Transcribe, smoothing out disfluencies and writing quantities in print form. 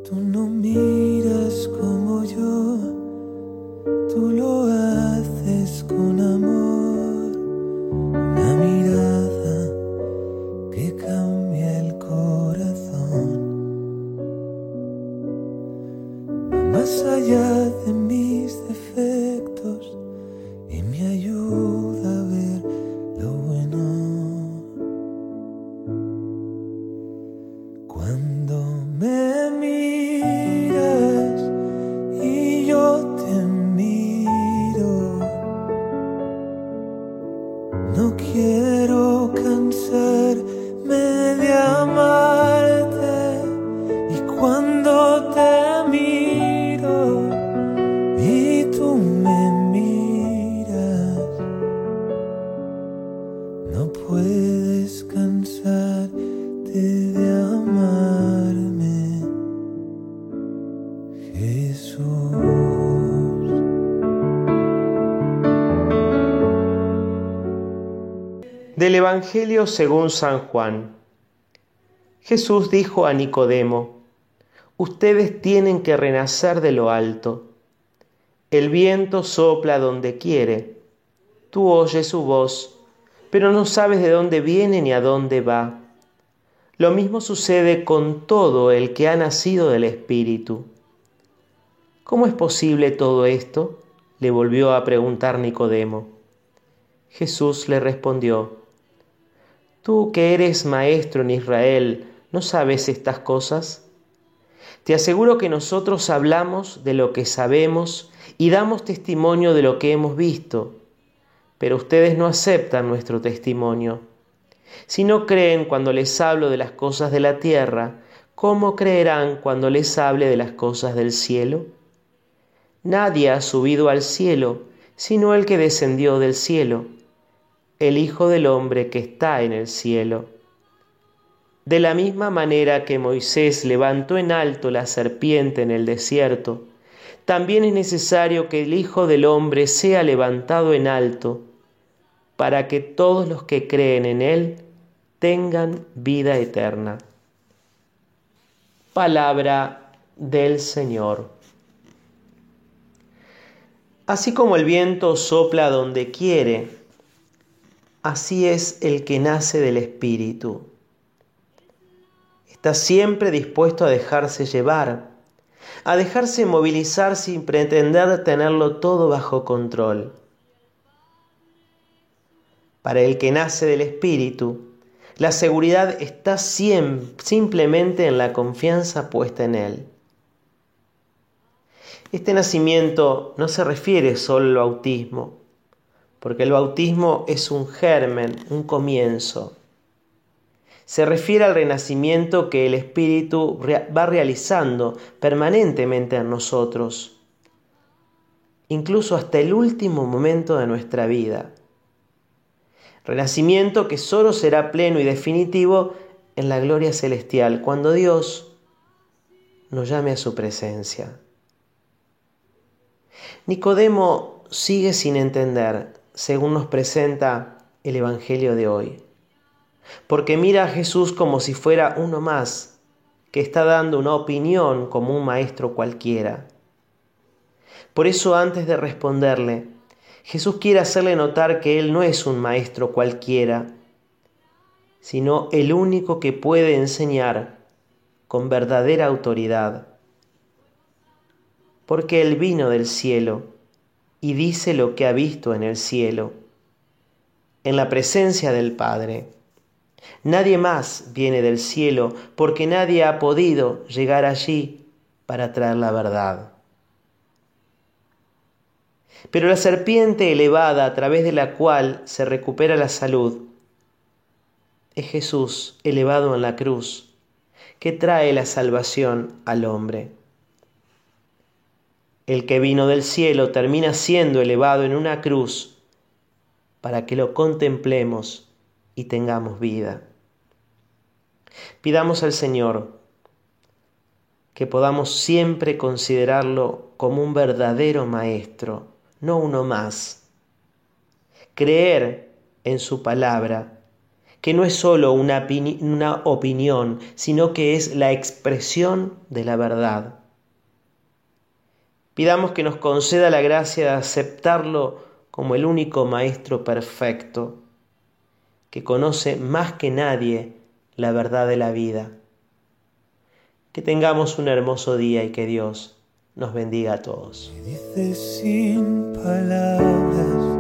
Tú no miras como yo, tú lo haces con amor, una mirada que cambia el corazón. Va más allá de mis defectos y me ayuda a ver lo bueno. Cuando me miras y yo te miro, no quiero cansarme de amarte. Y cuando te miro y tú me miras, no puedes cansarte de amarme, Jesús. Del Evangelio según San Juan. Jesús dijo a Nicodemo: ustedes tienen que renacer de lo alto. El viento sopla donde quiere. Tú oyes su voz, pero no sabes de dónde viene ni a dónde va. Lo mismo sucede con todo el que ha nacido del Espíritu. ¿Cómo es posible todo esto?, le volvió a preguntar Nicodemo. Jesús le respondió: tú que eres maestro en Israel, ¿no sabes estas cosas? Te aseguro que nosotros hablamos de lo que sabemos y damos testimonio de lo que hemos visto, pero ustedes no aceptan nuestro testimonio. Si no creen cuando les hablo de las cosas de la tierra, ¿cómo creerán cuando les hable de las cosas del cielo? Nadie ha subido al cielo, sino el que descendió del cielo, el Hijo del Hombre que está en el cielo. De la misma manera que Moisés levantó en alto la serpiente en el desierto, también es necesario que el Hijo del Hombre sea levantado en alto, para que todos los que creen en Él tengan vida eterna. Palabra del Señor. Así como el viento sopla donde quiere, así es el que nace del Espíritu. Está siempre dispuesto a dejarse llevar, a dejarse movilizar sin pretender tenerlo todo bajo control. Para el que nace del Espíritu, la seguridad está simplemente en la confianza puesta en Él. Este nacimiento no se refiere solo al bautismo, porque el bautismo es un germen, un comienzo. Se refiere al renacimiento que el Espíritu va realizando permanentemente en nosotros, incluso hasta el último momento de nuestra vida. Renacimiento que solo será pleno y definitivo en la gloria celestial, cuando Dios nos llame a su presencia. Nicodemo sigue sin entender, según nos presenta el Evangelio de hoy, porque mira a Jesús como si fuera uno más, que está dando una opinión como un maestro cualquiera. Por eso, antes de responderle, Jesús quiere hacerle notar que Él no es un maestro cualquiera, sino el único que puede enseñar con verdadera autoridad. Porque Él vino del cielo y dice lo que ha visto en el cielo, en la presencia del Padre. Nadie más viene del cielo, porque nadie ha podido llegar allí para traer la verdad. Pero la serpiente elevada a través de la cual se recupera la salud es Jesús elevado en la cruz, que trae la salvación al hombre. El que vino del cielo termina siendo elevado en una cruz para que lo contemplemos y tengamos vida. Pidamos al Señor que podamos siempre considerarlo como un verdadero maestro, no uno más. Creer en su palabra que no es solo una opinión, sino que es la expresión de la verdad. Pidamos que nos conceda la gracia de aceptarlo como el único Maestro perfecto, que conoce más que nadie la verdad de la vida. Que tengamos un hermoso día y que Dios nos bendiga a todos. Me dices sin palabras